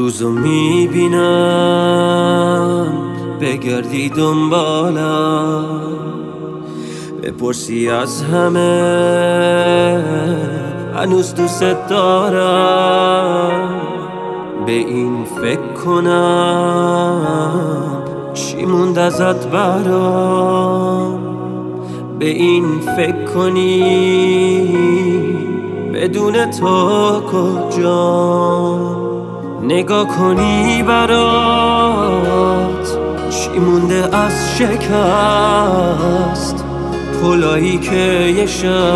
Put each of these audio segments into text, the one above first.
روزو میبینم بگردی دنبالم، بپرسی از همه هنوز دوست دارم. به این فکر کنم چی موند ازت برام، به این فکر کنی بدون تو کجام، نگاه کنی برات چی مونده از شکست، پلایی که یه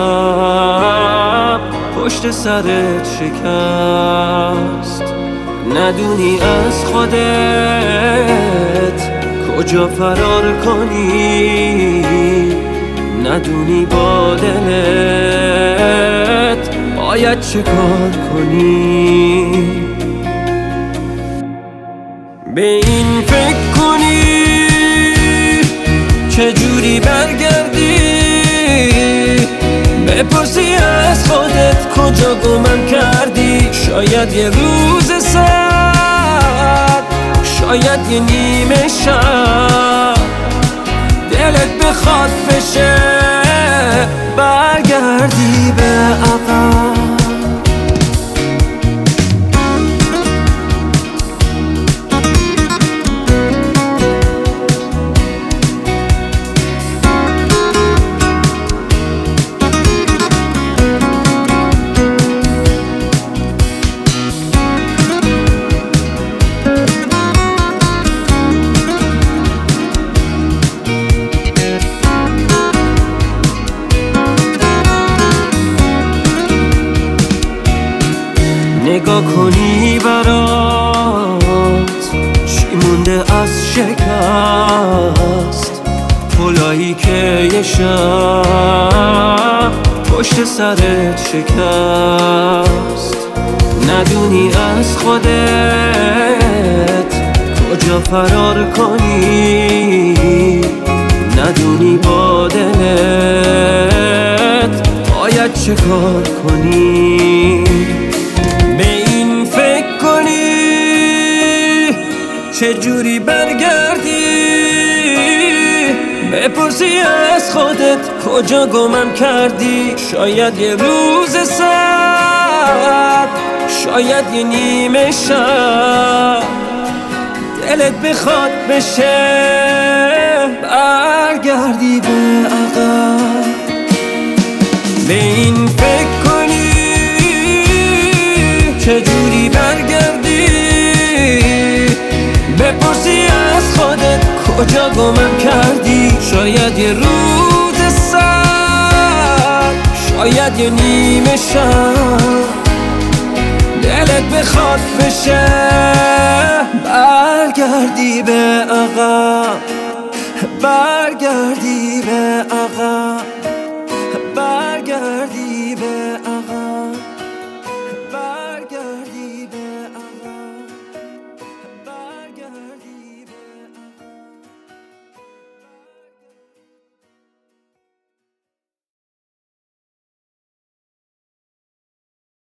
شب پشت سرت شکست. ندونی از خودت کجا فرار کنی، ندونی با دلت باید چه کار کنی. به این فکر کنی چجوری برگردی، بپرسی از خودت کجا گمم کردی. شاید یه روز سرد، شاید یه نیمه شب دلت بخواد بشه برگردی به عقب. نگاه کنی برات چی مونده از شکست، پلایی که یه شب پشت سرت شکست. ندونی از خودت کجا فرار کنی، ندونی با دلت باید چه کار کنی. چجوری برگردی، بپرسی از خودت کجا گمم کردی. شاید یه روز سرد، شاید یه نیمه شب دلت بخواد بشه برگردی به عقب. به این فکر کنی چجوری برگردی، بپرسی از خودت کجا گمم کردی. شاید یه روز سرد، شاید یه نیمه شب دلت بخواد بشه برگردی به عقب، برگردی به عقب.